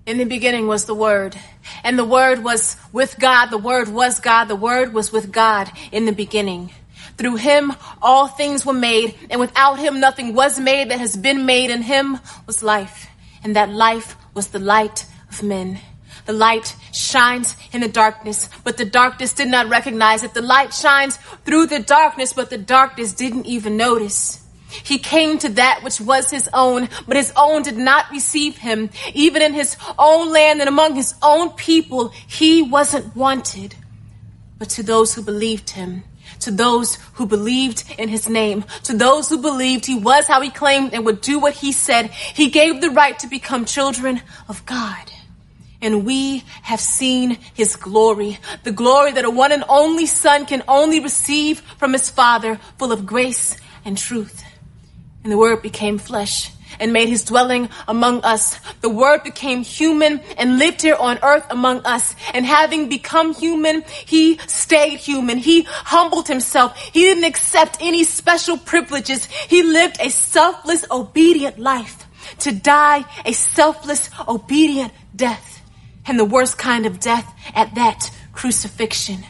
In the beginning was the Word, and the Word was with God. The Word was God. The Word was with God in the beginning. Through him, all things were made, and without him, nothing was made that has been made. In him was life, and that life was the light of men. The light shines in the darkness, but the darkness did not recognize it. The light shines through the darkness, but the darkness didn't even notice. He came to that which was his own, but his own did not receive him. Even in his own land and among his own people, he wasn't wanted. But to those who believed him, to those who believed in his name, to those who believed he was how he claimed and would do what he said, he gave the right to become children of God. And we have seen his glory, the glory that a one and only Son can only receive from his Father, full of grace and truth. And the Word became flesh and made his dwelling among us. The Word became human and lived here on earth among us. And having become human, he stayed human. He humbled himself. He didn't accept any special privileges. He lived a selfless, obedient life to die a selfless, obedient death. And the worst kind of death at that, crucifixion.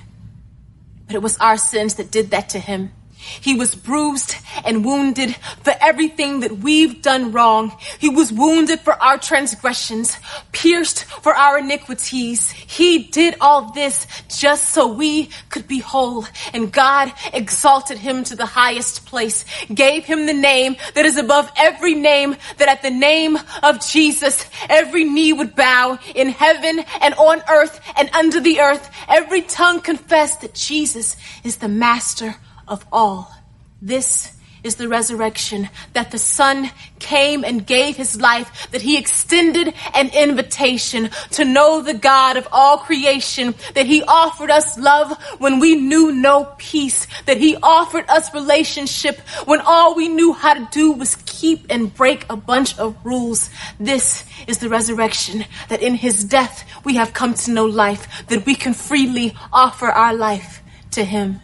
But it was our sins that did that to him. He was bruised and wounded for everything that we've done wrong. He was wounded for our transgressions, pierced for our iniquities. He did all this just so we could be whole. And God exalted him to the highest place, gave him the name that is above every name, that at the name of Jesus, every knee would bow in heaven and on earth and under the earth. Every tongue confess that Jesus is the master of all. This is the resurrection, that the Son came and gave his life, that he extended an invitation to know the God of all creation, that he offered us love when we knew no peace, that he offered us relationship when all we knew how to do was keep and break a bunch of rules. This is the resurrection, that in his death we have come to know life, that we can freely offer our life to him.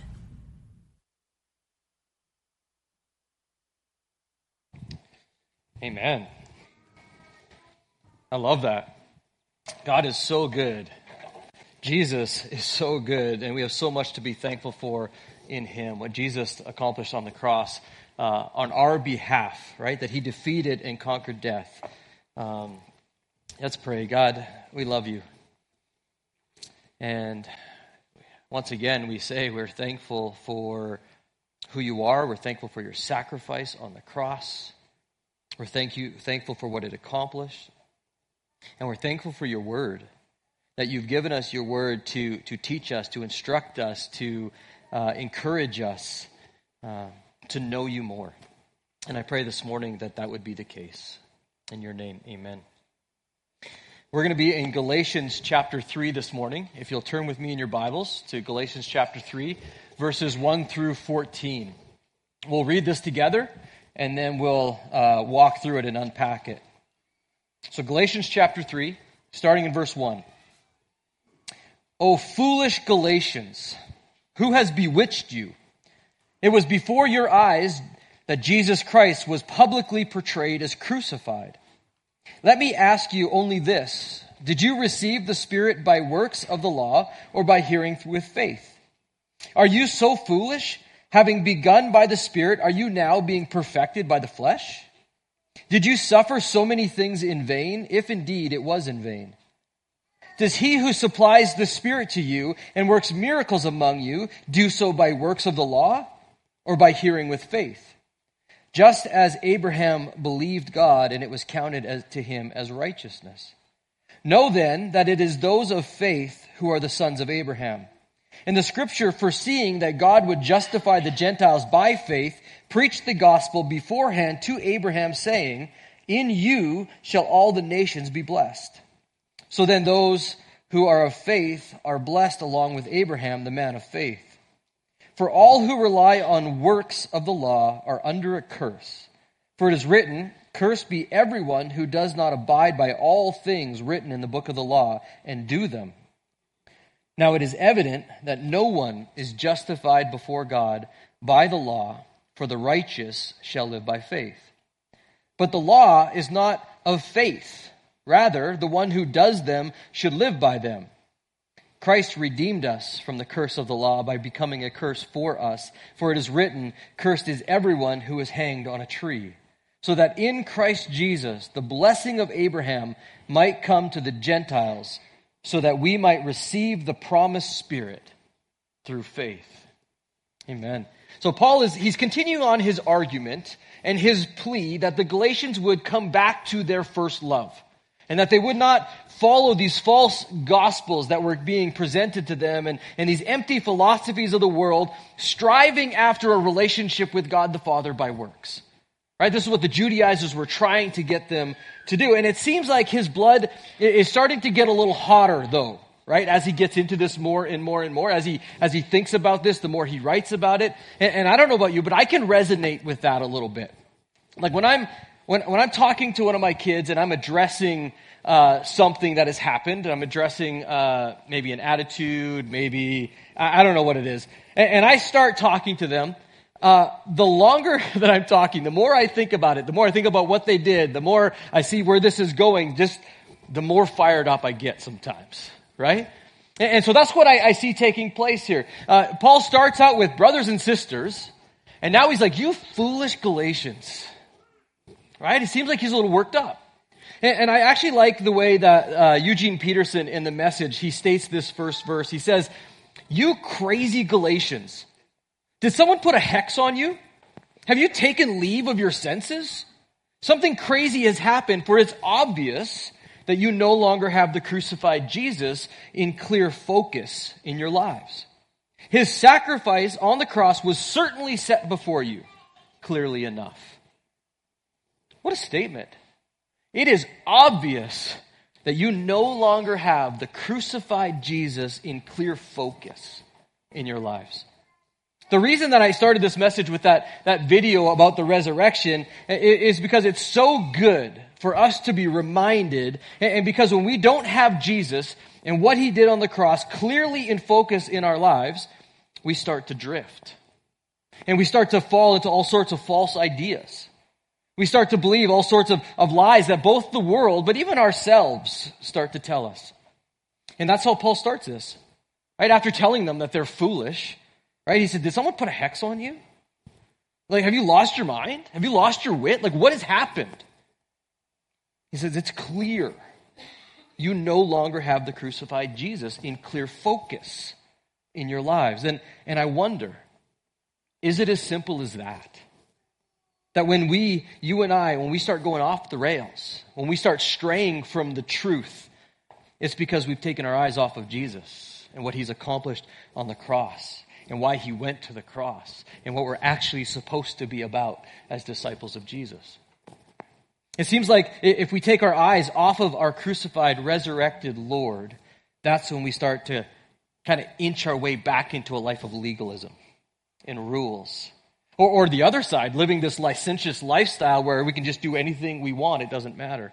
Amen. I love that. God is so good. Jesus is so good, and we have so much to be thankful for in him. What Jesus accomplished on the cross on our behalf, right? That he defeated and conquered death. Let's pray. God, we love you. And once again, we say we're thankful for who you are. We're thankful for your sacrifice on the cross. We're thankful for what it accomplished. And we're thankful for your word, that you've given us your word to teach us, to instruct us, to encourage us to know you more. And I pray this morning that that would be the case. In your name, amen. We're going to be in Galatians chapter 3 this morning. If you'll turn with me in your Bibles to Galatians chapter 3, verses 1 through 14. We'll read this together, and then we'll walk through it and unpack it. So Galatians chapter 3, starting in verse 1. O foolish Galatians, who has bewitched you? It was before your eyes that Jesus Christ was publicly portrayed as crucified. Let me ask you only this. Did you receive the Spirit by works of the law or by hearing with faith? Are you so foolish? Having begun by the Spirit, are you now being perfected by the flesh? Did you suffer so many things in vain, if indeed it was in vain? Does he who supplies the Spirit to you and works miracles among you do so by works of the law or by hearing with faith? Just as Abraham believed God, and it was counted to him as righteousness. Know then that it is those of faith who are the sons of Abraham. And the scripture, foreseeing that God would justify the Gentiles by faith, preached the gospel beforehand to Abraham, saying, in you shall all the nations be blessed. So then those who are of faith are blessed along with Abraham, the man of faith. For all who rely on works of the law are under a curse. For it is written, cursed be everyone who does not abide by all things written in the book of the law and do them. Now it is evident that no one is justified before God by the law, for the righteous shall live by faith. But the law is not of faith, Rather, the one who does them should live by them. Christ redeemed us from the curse of the law by becoming a curse for us. For it is written, "Cursed is everyone who is hanged on a tree," so that in Christ Jesus the blessing of Abraham might come to the Gentiles, so that we might receive the promised Spirit through faith. Amen. So Paul he's continuing on his argument and his plea that the Galatians would come back to their first love, and that they would not follow these false gospels that were being presented to them and these empty philosophies of the world, striving after a relationship with God the Father by works. Right? This is what the Judaizers were trying to get them to do. And it seems like his blood is starting to get a little hotter, though, right? As he gets into this more and more and more, as he thinks about this, the more he writes about it. And I don't know about you, but I can resonate with that a little bit. Like when I'm talking to one of my kids and I'm addressing something that has happened, I'm addressing maybe an attitude, maybe, I don't know what it is, and I start talking to them, the longer that I'm talking, the more I think about it, the more I think about what they did, the more I see where this is going, just the more fired up I get sometimes, right? And so that's what I see taking place here. Paul starts out with brothers and sisters, and now he's like, "You foolish Galatians." Right? It seems like he's a little worked up. And I actually like the way that Eugene Peterson in The Message, he states this first verse. He says, "You crazy Galatians, did someone put a hex on you? Have you taken leave of your senses? Something crazy has happened, for it's obvious that you no longer have the crucified Jesus in clear focus in your lives. His sacrifice on the cross was certainly set before you, clearly enough." What a statement. It is obvious that you no longer have the crucified Jesus in clear focus in your lives. The reason that I started this message with that video about the resurrection is because it's so good for us to be reminded, and because when we don't have Jesus and what he did on the cross clearly in focus in our lives, we start to drift. And we start to fall into all sorts of false ideas. We start to believe all sorts of lies that both the world, but even ourselves, start to tell us. And that's how Paul starts this. Right after telling them that they're foolish, right? He said, "Did someone put a hex on you? Like, have you lost your mind? Have you lost your wit? Like, what has happened?" He says, "It's clear. You no longer have the crucified Jesus in clear focus in your lives." And I wonder, is it as simple as that? That when you and I, when we start going off the rails, when we start straying from the truth, it's because we've taken our eyes off of Jesus and what he's accomplished on the cross and why he went to the cross and what we're actually supposed to be about as disciples of Jesus. It seems like if we take our eyes off of our crucified, resurrected Lord, that's when we start to kind of inch our way back into a life of legalism and rules. Or the other side, living this licentious lifestyle where we can just do anything we want, it doesn't matter.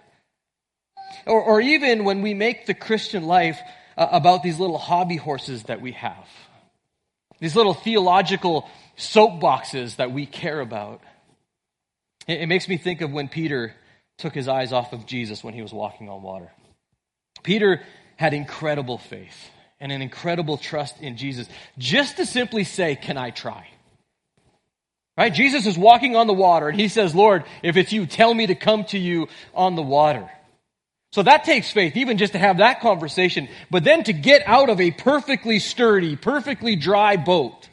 Or even when we make the Christian life about these little hobby horses that we have. These little theological soapboxes that we care about. It makes me think of when Peter took his eyes off of Jesus when he was walking on water. Peter had incredible faith and an incredible trust in Jesus just to simply say, "Can I try?" Right? Jesus is walking on the water and he says, "Lord, if it's you, tell me to come to you on the water." So that takes faith, even just to have that conversation, but then to get out of a perfectly sturdy, perfectly dry boat.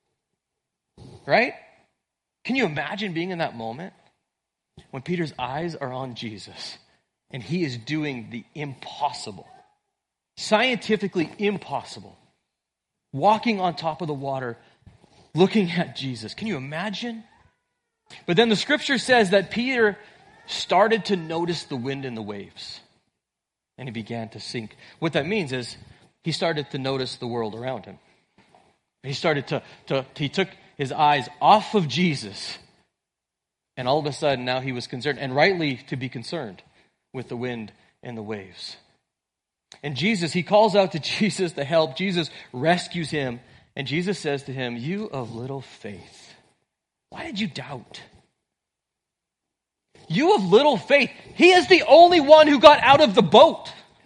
Right? Can you imagine being in that moment when Peter's eyes are on Jesus and he is doing the impossible, scientifically impossible, walking on top of the water, looking at Jesus? Can you imagine? But then the scripture says that Peter started to notice the wind and the waves, and he began to sink. What that means is he started to notice the world around him. He started he took his eyes off of Jesus, and all of a sudden now he was concerned, and rightly to be concerned, with the wind and the waves. And Jesus, he calls out to Jesus to help. Jesus rescues him. And Jesus says to him, "You of little faith, why did you doubt? You of little faith. He is the only one who got out of the boat.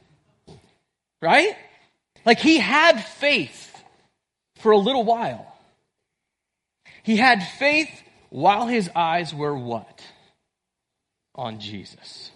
Right? Like he had faith for a little while. He had faith while his eyes were what? On Jesus.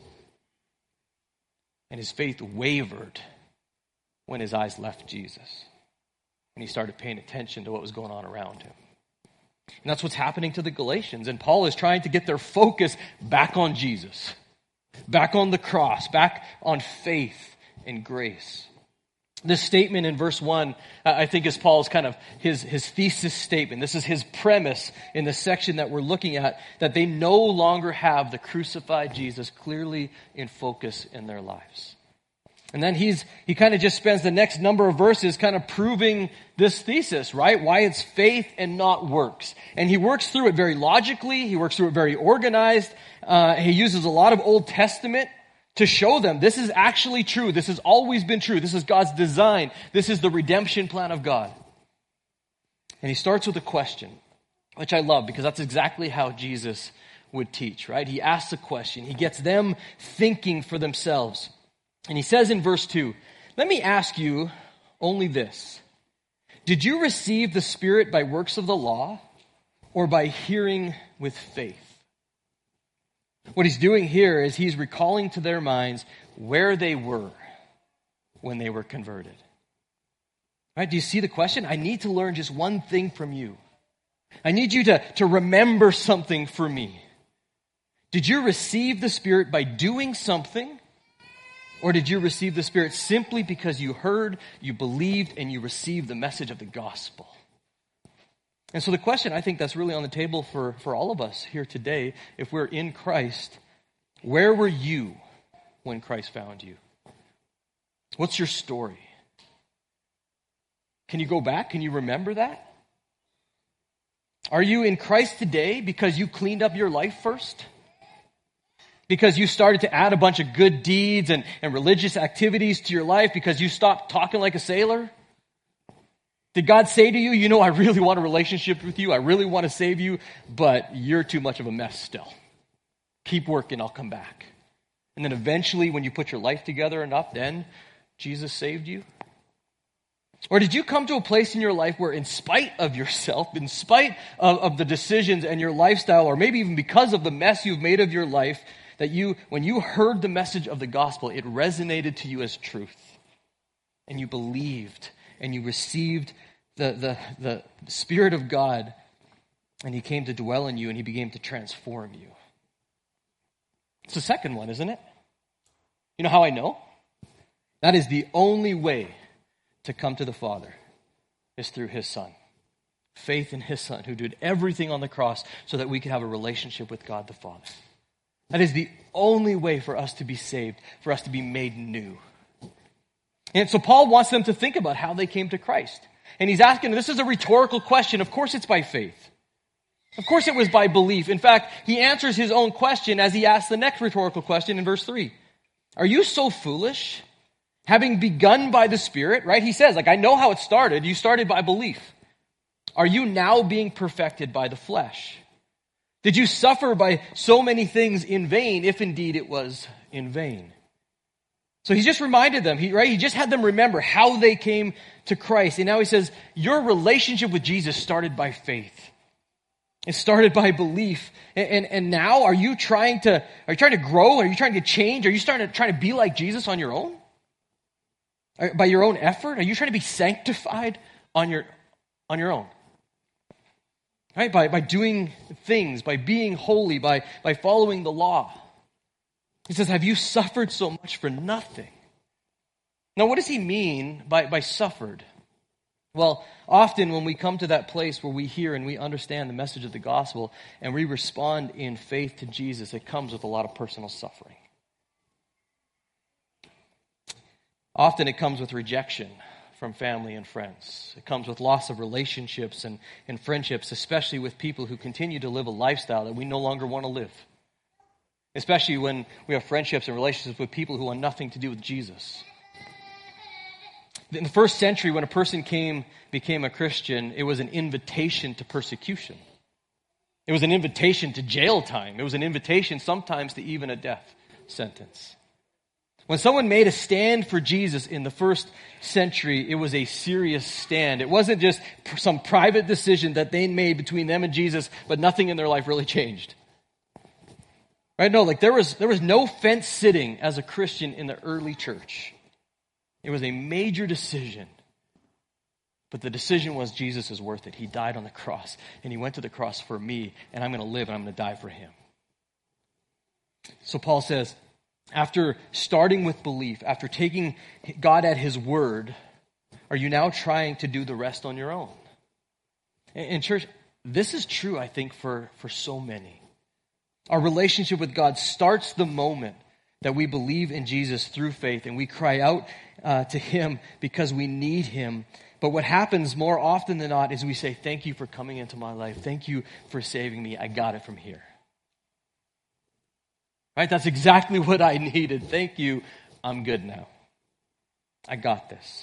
And his faith wavered when his eyes left Jesus. And he started paying attention to what was going on around him. And that's what's happening to the Galatians. And Paul is trying to get their focus back on Jesus. Back on the cross. Back on faith and grace. This statement in verse 1, I think is Paul's kind of his thesis statement. This is his premise in the section that we're looking at, that they no longer have the crucified Jesus clearly in focus in their lives. And then he kind of just spends the next number of verses kind of proving this thesis, right? Why it's faith and not works. And he works through it very logically. He works through it very organized. He uses a lot of Old Testament to show them this is actually true. This has always been true. This is God's design. This is the redemption plan of God. And he starts with a question, which I love because that's exactly how Jesus would teach, right? He asks a question. He gets them thinking for themselves. And he says in verse 2, let me ask you only this. Did you receive the Spirit by works of the law or by hearing with faith? What he's doing here is he's recalling to their minds where they were when they were converted. Right? Do you see the question? I need to learn just one thing from you. I need you to remember something for me. Did you receive the Spirit by doing something? Or did you receive the Spirit simply because you heard, you believed, and you received the message of the gospel? And so the question I think that's really on the table for all of us here today, if we're in Christ, where were you when Christ found you? What's your story? Can you go back? Can you remember that? Are you in Christ today because you cleaned up your life first? Because you started to add a bunch of good deeds and religious activities to your life because you stopped talking like a sailor? Did God say to you, you know, I really want a relationship with you. I really want to save you, but you're too much of a mess still. Keep working, I'll come back. And then eventually when you put your life together enough, then Jesus saved you? Or did you come to a place in your life where in spite of yourself, in spite of the decisions and your lifestyle, or maybe even because of the mess you've made of your life, that when you heard the message of the gospel, it resonated to you as truth. And you believed and you received the Spirit of God, and He came to dwell in you and He began to transform you. It's the second one, isn't it? You know how I know? That is the only way to come to the Father is through His Son. Faith in His Son, who did everything on the cross so that we could have a relationship with God the Father. That is the only way for us to be saved, for us to be made new. And so Paul wants them to think about how they came to Christ. And he's asking, this is a rhetorical question. Of course it's by faith. Of course it was by belief. In fact, he answers his own question as he asks the next rhetorical question in verse 3. Are you so foolish? Having begun by the Spirit, right? He says, I know how it started. You started by belief. Are you now being perfected by the flesh? Did you suffer by so many things in vain, if indeed it was in vain? So he just reminded them, he just had them remember how they came to Christ. And now he says, your relationship with Jesus started by faith. It started by belief. And now are you trying to grow? Are you trying to change? Are you trying to be like Jesus on your own? By your own effort? Are you trying to be sanctified on your own? Right? By doing things, by being holy, by following the law. He says, have you suffered so much for nothing? Now, what does he mean by suffered? Well, often when we come to that place where we hear and we understand the message of the gospel and we respond in faith to Jesus, it comes with a lot of personal suffering. Often it comes with rejection from family and friends. It comes with loss of relationships and friendships, especially with people who continue to live a lifestyle that we no longer want to live. Especially when we have friendships and relationships with people who want nothing to do with Jesus. In the first century, when a person became a Christian, it was an invitation to persecution. It was an invitation to jail time. It was an invitation sometimes to even a death sentence. When someone made a stand for Jesus in the first century, it was a serious stand. It wasn't just some private decision that they made between them and Jesus, but nothing in their life really changed. Right? No, there was no fence sitting as a Christian in the early church. It was a major decision. But the decision was Jesus is worth it. He died on the cross, and he went to the cross for me, and I'm going to live and I'm going to die for him. So Paul says, after starting with belief, after taking God at his word, are you now trying to do the rest on your own? And church, this is true, I think, for so many. Our relationship with God starts the moment that we believe in Jesus through faith and we cry out to him because we need him. But what happens more often than not is we say, thank you for coming into my life. Thank you for saving me. I got it from here. Right? That's exactly what I needed. Thank you. I'm good now. I got this.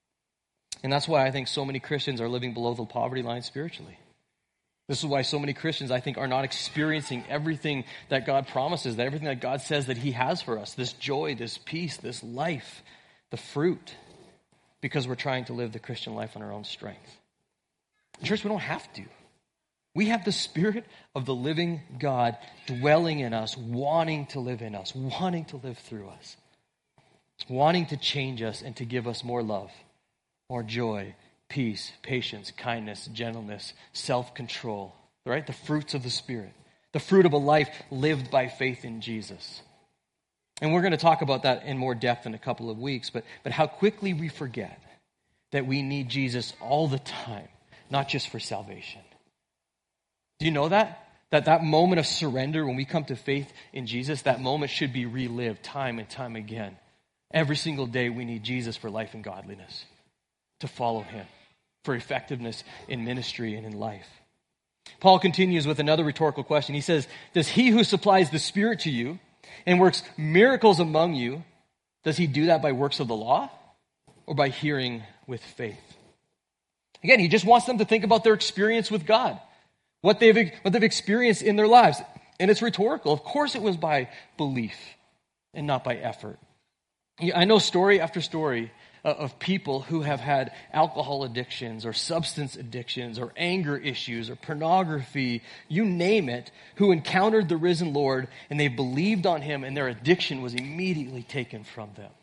And that's why I think so many Christians are living below the poverty line spiritually. This is why so many Christians, I think, are not experiencing everything that God promises, that everything that God says that he has for us, this joy, this peace, this life, the fruit, because we're trying to live the Christian life on our own strength. Church, we don't have to. We have the Spirit of the living God dwelling in us, wanting to live in us, wanting to live through us, wanting to change us and to give us more love, more joy, peace, patience, kindness, gentleness, self-control, right? The fruits of the Spirit, the fruit of a life lived by faith in Jesus. And we're going to talk about that in more depth in a couple of weeks, but how quickly we forget that we need Jesus all the time, not just for salvation. Do you know that? That moment of surrender when we come to faith in Jesus, that moment should be relived time and time again. Every single day we need Jesus for life and godliness, to follow him, for effectiveness in ministry and in life. Paul continues with another rhetorical question. He says, does he who supplies the Spirit to you and works miracles among you, does he do that by works of the law or by hearing with faith? Again, he just wants them to think about their experience with God, what they've experienced in their lives. And it's rhetorical. Of course it was by belief and not by effort. I know story after story of people who have had alcohol addictions or substance addictions or anger issues or pornography, you name it, who encountered the risen Lord and they believed on him and their addiction was immediately taken from them.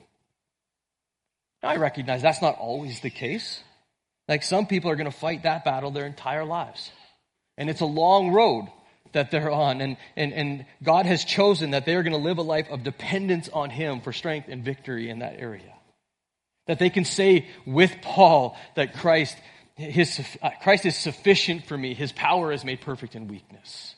Now, I recognize that's not always the case. Like some people are going to fight that battle their entire lives. And it's a long road that they're on. And God has chosen that they're going to live a life of dependence on him for strength and victory in that area. That they can say with Paul that Christ is sufficient for me. His power is made perfect in weakness.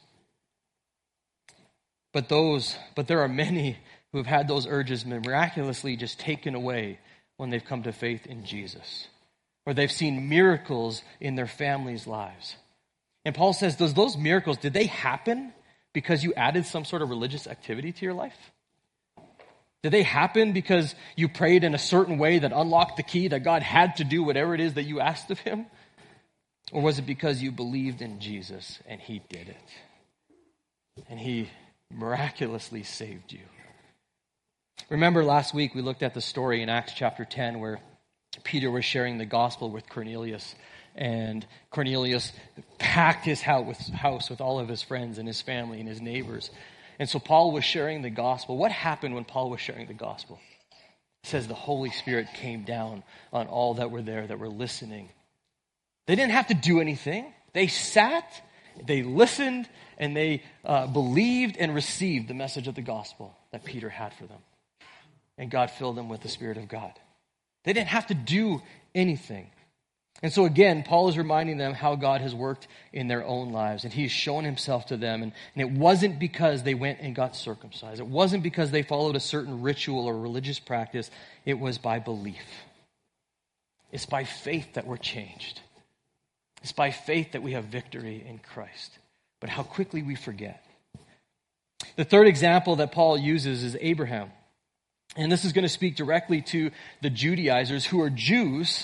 But there are many who have had those urges miraculously just taken away when they've come to faith in Jesus. Or they've seen miracles in their families' lives. And Paul says, those miracles, did they happen because you added some sort of religious activity to your life? Did they happen because you prayed in a certain way that unlocked the key that God had to do whatever it is that you asked of him? Or was it because you believed in Jesus and he did it? And he miraculously saved you. Remember last week we looked at the story in Acts chapter 10 where Peter was sharing the gospel with Cornelius. And Cornelius packed his house with all of his friends and his family and his neighbors. And so Paul was sharing the gospel. What happened when Paul was sharing the gospel? It says the Holy Spirit came down on all that were there, that were listening. They didn't have to do anything. They sat, they listened, and they believed and received the message of the gospel that Peter had for them. And God filled them with the Spirit of God. They didn't have to do anything. And so again, Paul is reminding them how God has worked in their own lives. And he's shown himself to them. And it wasn't because they went and got circumcised. It wasn't because they followed a certain ritual or religious practice. It was by belief. It's by faith that we're changed. It's by faith that we have victory in Christ. But how quickly we forget. The third example that Paul uses is Abraham. And this is going to speak directly to the Judaizers who are Jews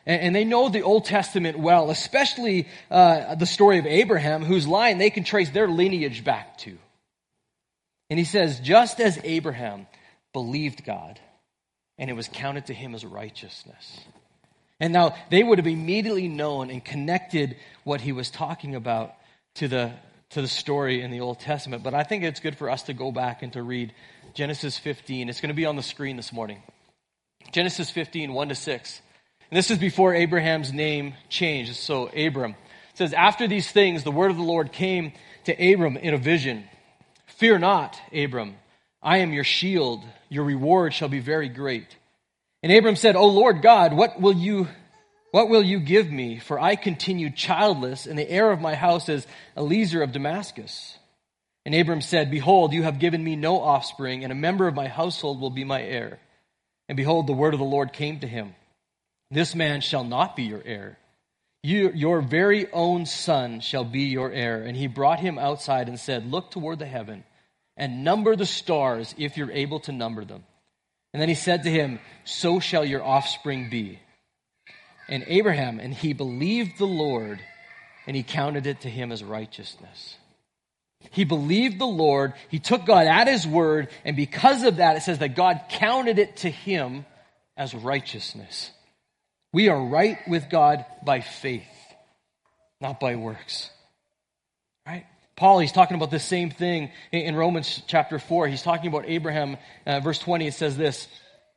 And they know the Old Testament well, especially the story of Abraham, whose line they can trace their lineage back to. And he says, just as Abraham believed God, and it was counted to him as righteousness. And now they would have immediately known and connected what he was talking about to the story in the Old Testament. But I think it's good for us to go back and to read Genesis 15. It's going to be on the screen this morning. Genesis 15, 1-6. And this is before Abraham's name changed. So Abram. It says, after these things, the word of the Lord came to Abram in a vision. Fear not, Abram. I am your shield. Your reward shall be very great. And Abram said, O Lord God, what will you give me? For I continue childless, and the heir of my house is Eliezer of Damascus. And Abram said, behold, you have given me no offspring, and a member of my household will be my heir. And behold, the word of the Lord came to him. This man shall not be your heir. Your very own son shall be your heir. And he brought him outside and said, look toward the heaven and number the stars if you're able to number them. And then he said to him, so shall your offspring be. And Abraham, and he believed the Lord, and he counted it to him as righteousness. He believed the Lord, he took God at his word, and because of that, it says that God counted it to him as righteousness. We are right with God by faith, not by works. Right? Paul, he's talking about the same thing in Romans chapter 4. He's talking about Abraham. Verse 20, it says this,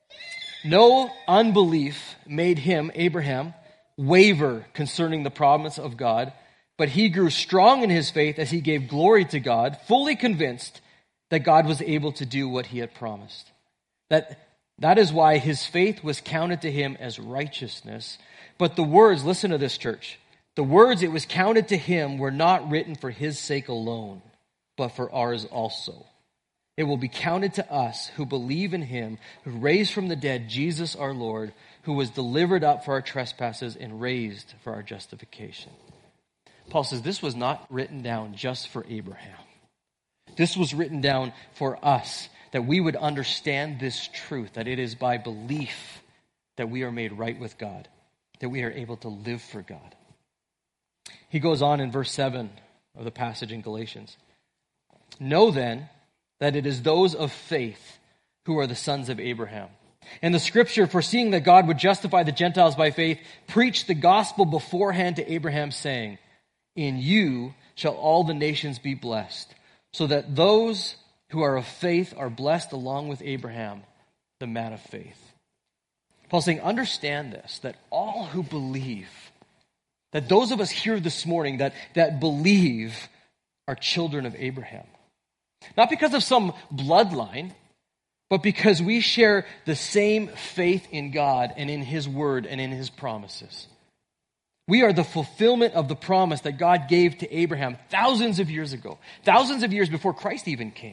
no unbelief made him, Abraham, waver concerning the promise of God, but he grew strong in his faith as he gave glory to God, fully convinced that God was able to do what he had promised. That is why his faith was counted to him as righteousness. But the words, listen to this, church, the words it was counted to him were not written for his sake alone, but for ours also. It will be counted to us who believe in him, who raised from the dead Jesus our Lord, who was delivered up for our trespasses and raised for our justification. Paul says this was not written down just for Abraham. This was written down for us, that we would understand this truth, that it is by belief that we are made right with God, that we are able to live for God. He goes on in verse 7 of the passage in Galatians. Know then that it is those of faith who are the sons of Abraham. And the scripture, foreseeing that God would justify the Gentiles by faith, preached the gospel beforehand to Abraham, saying, in you shall all the nations be blessed, so that those who are of faith are blessed along with Abraham, the man of faith. Paul's saying, understand this, that all who believe, that those of us here this morning that believe are children of Abraham. Not because of some bloodline, but because we share the same faith in God and in his word and in his promises. We are the fulfillment of the promise that God gave to Abraham thousands of years ago, thousands of years before Christ even came.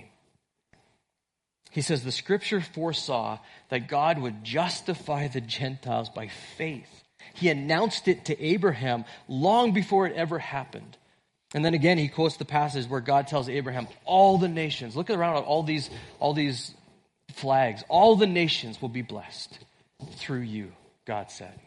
He says the scripture foresaw that God would justify the Gentiles by faith. He announced it to Abraham long before it ever happened. And then again, he quotes the passage where God tells Abraham, all the nations, look around at all these flags, all the nations will be blessed through you, God said.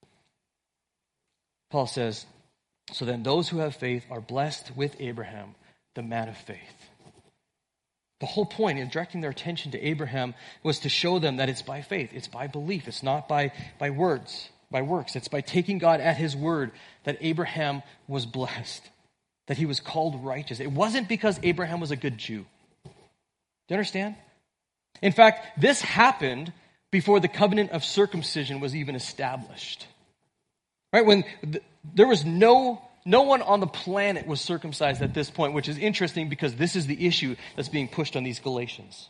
Paul says, so then those who have faith are blessed with Abraham, the man of faith. The whole point in directing their attention to Abraham was to show them that it's by faith, it's by belief, it's not by works. It's by taking God at his word that Abraham was blessed, that he was called righteous. It wasn't because Abraham was a good Jew. Do you understand? In fact, this happened before the covenant of circumcision was even established. Right? When there was no one on the planet was circumcised at this point, which is interesting because this is the issue that's being pushed on these Galatians.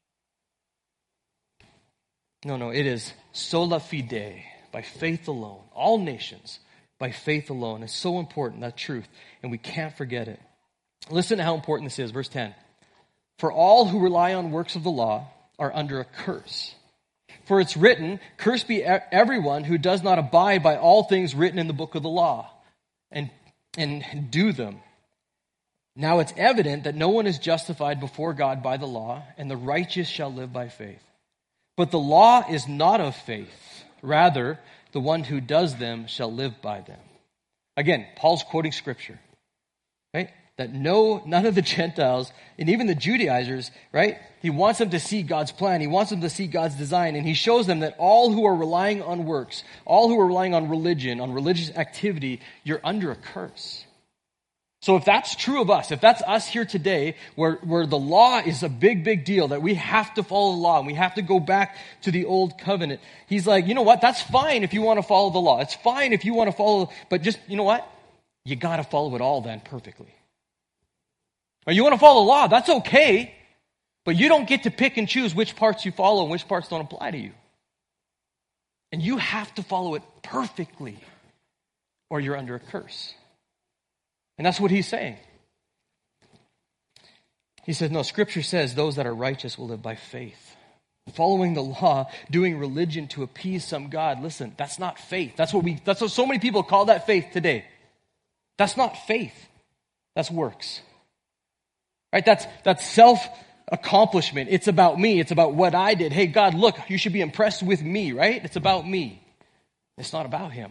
No, it is sola fide, by faith alone. All nations, by faith alone. It's so important, that truth, and we can't forget it. Listen to how important this is. Verse 10. For all who rely on works of the law are under a curse. For it's written, cursed be everyone who does not abide by all things written in the book of the law and do them. Now it's evident that no one is justified before God by the law, and the righteous shall live by faith. But the law is not of faith. Rather, the one who does them shall live by them. Again, Paul's quoting scripture, right? That none of the Gentiles, and even the Judaizers, right? He wants them to see God's plan. He wants them to see God's design. And he shows them that all who are relying on works, all who are relying on religion, on religious activity, you're under a curse. So if that's true of us, if that's us here today, where the law is a big, big deal, that we have to follow the law and we have to go back to the old covenant, he's like, you know what? That's fine if you want to follow the law. It's fine if you want to follow, but just, you know what? You got to follow it all then perfectly. Or you want to follow the law, that's okay, but you don't get to pick and choose which parts you follow and which parts don't apply to you. And you have to follow it perfectly, or you're under a curse. And that's what he's saying. He says, no, Scripture says those that are righteous will live by faith. Following the law, doing religion to appease some God. Listen, that's not faith. That's what so many people call that faith today. That's not faith. That's works. Right? That's self-accomplishment. It's about me. It's about what I did. Hey, God, look, you should be impressed with me, right? It's about me. It's not about him.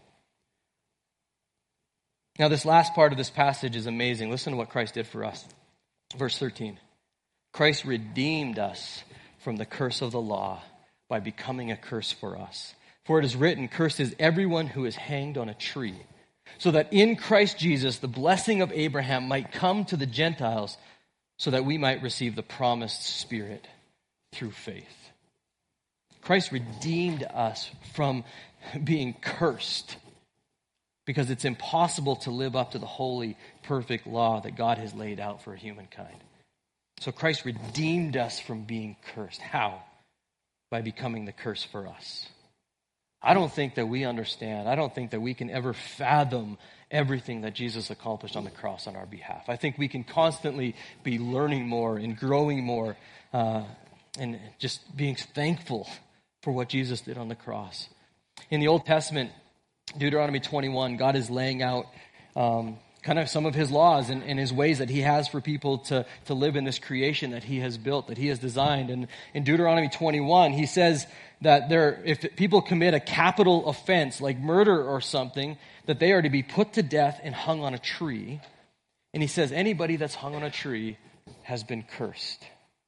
Now, this last part of this passage is amazing. Listen to what Christ did for us. Verse 13. Christ redeemed us from the curse of the law by becoming a curse for us. For it is written, cursed is everyone who is hanged on a tree, so that in Christ Jesus the blessing of Abraham might come to the Gentiles, so that we might receive the promised Spirit through faith. Christ redeemed us from being cursed, because it's impossible to live up to the holy, perfect law that God has laid out for humankind. So Christ redeemed us from being cursed. How? By becoming the curse for us. I don't think that we understand. I don't think that we can ever fathom everything that Jesus accomplished on the cross on our behalf. I think we can constantly be learning more and growing more and just being thankful for what Jesus did on the cross. In the Old Testament, Deuteronomy 21, God is laying out kind of some of his laws and his ways that he has for people to live in this creation that he has built, that he has designed. And in Deuteronomy 21, he says that if people commit a capital offense like murder or something, that they are to be put to death and hung on a tree. And he says anybody that's hung on a tree has been cursed.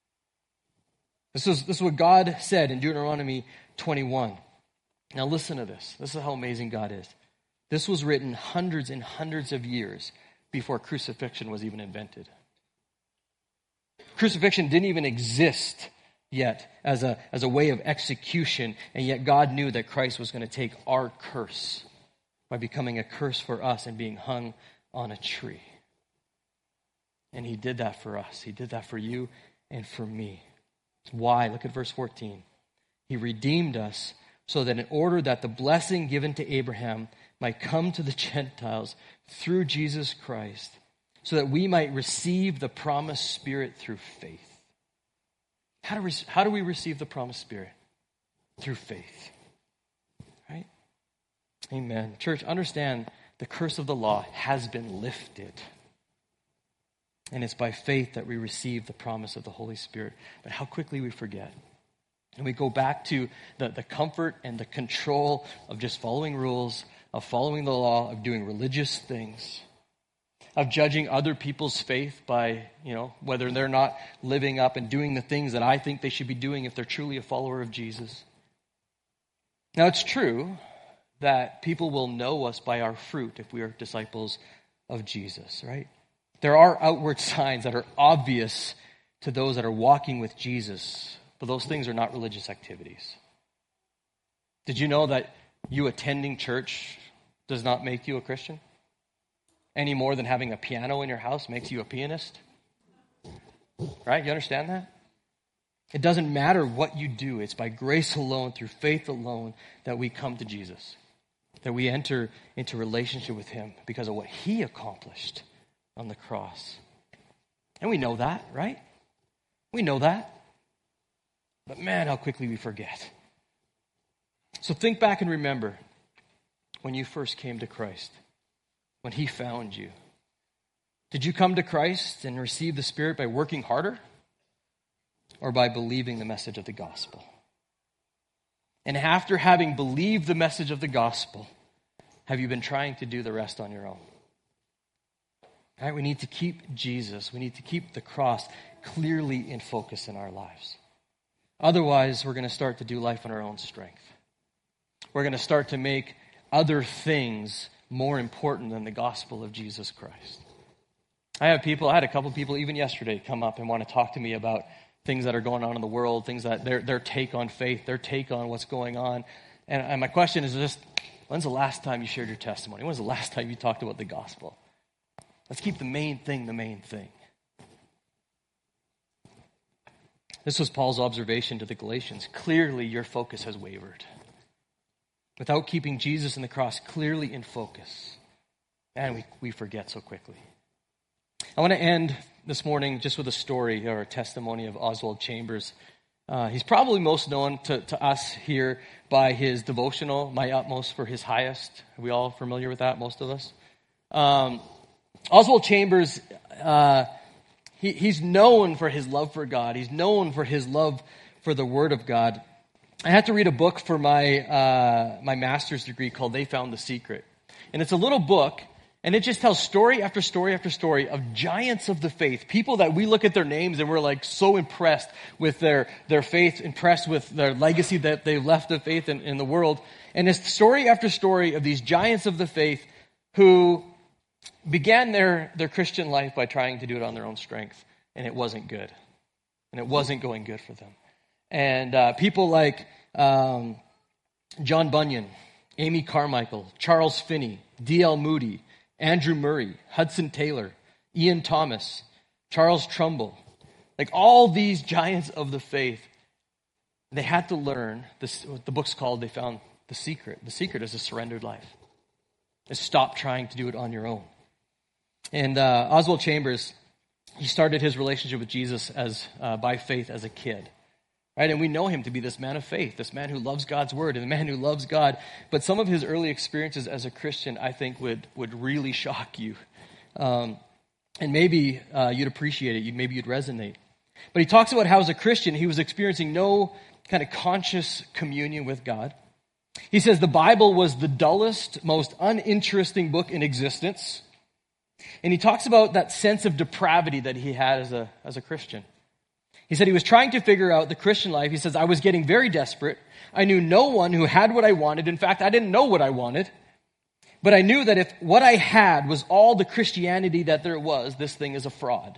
This is what God said in Deuteronomy 21. Now listen to this. This is how amazing God is. This was written hundreds and hundreds of years before crucifixion was even invented. Crucifixion didn't even exist yet as a way of execution, and yet God knew that Christ was going to take our curse by becoming a curse for us and being hung on a tree. And he did that for us. He did that for you and for me. Why? Look at verse 14. He redeemed us so that in order that the blessing given to Abraham might come to the Gentiles through Jesus Christ, so that we might receive the promised Spirit through faith. How do we receive the promised Spirit? Through faith. Right? Amen. Church, understand the curse of the law has been lifted. And it's by faith that we receive the promise of the Holy Spirit. But how quickly we forget. And we go back to the comfort and the control of just following rules, of following the law, of doing religious things, of judging other people's faith by, whether they're not living up and doing the things that I think they should be doing if they're truly a follower of Jesus. Now, it's true that people will know us by our fruit if we are disciples of Jesus, right? There are outward signs that are obvious to those that are walking with Jesus, but those things are not religious activities. Did you know that you attending church does not make you a Christian? Any more than having a piano in your house makes you a pianist? Right? You understand that? It doesn't matter what you do. It's by grace alone, through faith alone, that we come to Jesus. That we enter into relationship with him because of what he accomplished on the cross. And we know that, right? We know that. But man, how quickly we forget. So think back and remember when you first came to Christ, when he found you. Did you come to Christ and receive the Spirit by working harder or by believing the message of the gospel? And after having believed the message of the gospel, have you been trying to do the rest on your own? All right, we need to keep Jesus, we need to keep the cross clearly in focus in our lives. Otherwise, we're going to start to do life on our own strength. We're going to start to make other things more important than the gospel of Jesus Christ. I had a couple people even yesterday come up and want to talk to me about things that are going on in the world, things that their take on faith, their take on what's going on. And my question is just, when's the last time you shared your testimony? When's the last time you talked about the gospel? Let's keep the main thing the main thing. This was Paul's observation to the Galatians. Clearly, your focus has wavered. Without keeping Jesus and the cross clearly in focus, and we forget so quickly. I want to end this morning just with a story or a testimony of Oswald Chambers. He's probably most known to us here by his devotional, My Utmost for His Highest. Are we all familiar with that, most of us? Oswald Chambers, he's known for his love for God. He's known for his love for the Word of God. I had to read a book for my master's degree called They Found the Secret. And it's a little book, and it just tells story after story after story of giants of the faith, people that we look at their names and we're like so impressed with their faith, impressed with their legacy that they left of faith in the world. And it's story after story of these giants of the faith who began their Christian life by trying to do it on their own strength, and it wasn't good. And it wasn't going good for them. And people like John Bunyan, Amy Carmichael, Charles Finney, D.L. Moody, Andrew Murray, Hudson Taylor, Ian Thomas, Charles Trumbull, like all these giants of the faith, they had to learn this. What the book's called, They Found the Secret. The secret is a surrendered life. Is stop trying to do it on your own. And Oswald Chambers, he started his relationship with Jesus by faith as a kid. Right? And we know him to be this man of faith, this man who loves God's word and the man who loves God. But some of his early experiences as a Christian, I think, would really shock you. And maybe you'd appreciate it. Maybe you'd resonate. But he talks about how as a Christian, he was experiencing no kind of conscious communion with God. He says the Bible was the dullest, most uninteresting book in existence. And he talks about that sense of depravity that he had as a Christian. He said he was trying to figure out the Christian life. He says, I was getting very desperate. I knew no one who had what I wanted. In fact, I didn't know what I wanted. But I knew that if what I had was all the Christianity that there was, this thing is a fraud.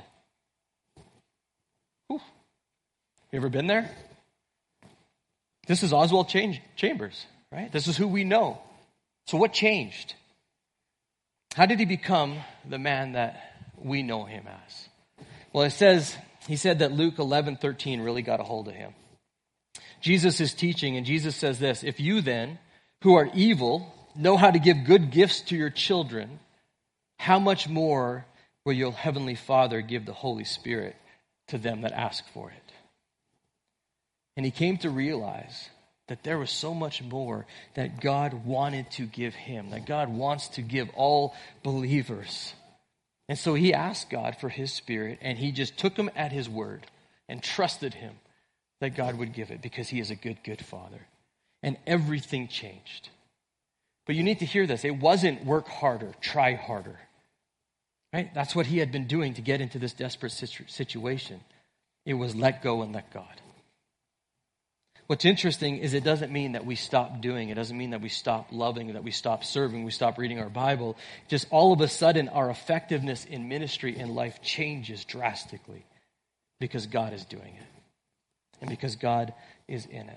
Whew. You ever been there? This is Oswald Chambers, right? This is who we know. So what changed? How did he become the man that we know him as? Well, he said that Luke 11:13 really got a hold of him. Jesus is teaching, and Jesus says this, if you then, who are evil, know how to give good gifts to your children, how much more will your heavenly Father give the Holy Spirit to them that ask for it? And he came to realize that there was so much more that God wanted to give him, that God wants to give all believers. And so he asked God for his Spirit, and he just took him at his word and trusted him that God would give it because he is a good, good Father. And everything changed. But you need to hear this. It wasn't work harder, try harder. Right? That's what he had been doing to get into this desperate situation. It was let go and let God. What's interesting is it doesn't mean that we stop doing. It doesn't mean that we stop loving, that we stop serving, we stop reading our Bible. Just all of a sudden, our effectiveness in ministry and life changes drastically because God is doing it and because God is in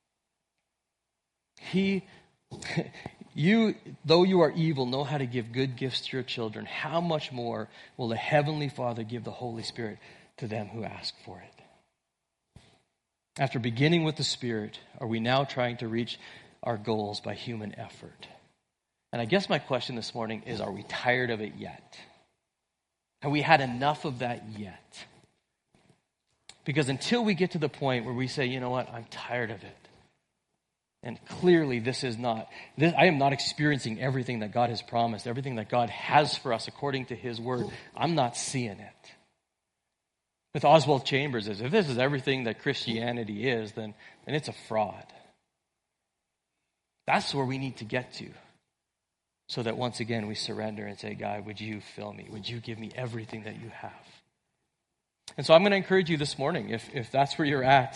it. Though you are evil, know how to give good gifts to your children. How much more will the Heavenly Father give the Holy Spirit to them who ask for it? After beginning with the Spirit, are we now trying to reach our goals by human effort? And I guess my question this morning is, are we tired of it yet? Have we had enough of that yet? Because until we get to the point where we say, you know what, I'm tired of it. And clearly I am not experiencing everything that God has promised, everything that God has for us according to his word. I'm not seeing it. With Oswald Chambers, if this is everything that Christianity is, then it's a fraud. That's where we need to get to, so that once again we surrender and say, God, would you fill me? Would you give me everything that you have? And so I'm going to encourage you this morning, if that's where you're at,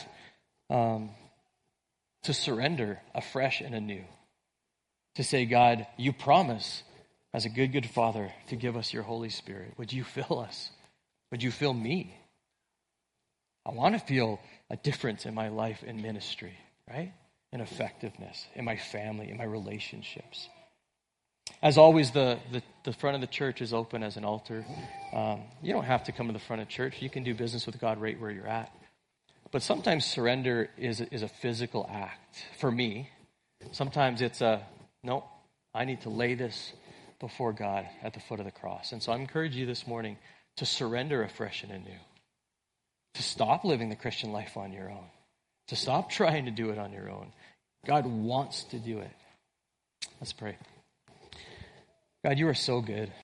to surrender afresh and anew. To say, God, you promise as a good, good Father to give us your Holy Spirit. Would you fill us? Would you fill me? I want to feel a difference in my life and ministry, right? In effectiveness, in my family, in my relationships. As always, the front of the church is open as an altar. You don't have to come to the front of church. You can do business with God right where you're at. But sometimes surrender is a physical act. For me, sometimes it's no, I need to lay this before God at the foot of the cross. And so I encourage you this morning to surrender afresh and anew. To stop living the Christian life on your own. To stop trying to do it on your own. God wants to do it. Let's pray. God, you are so good.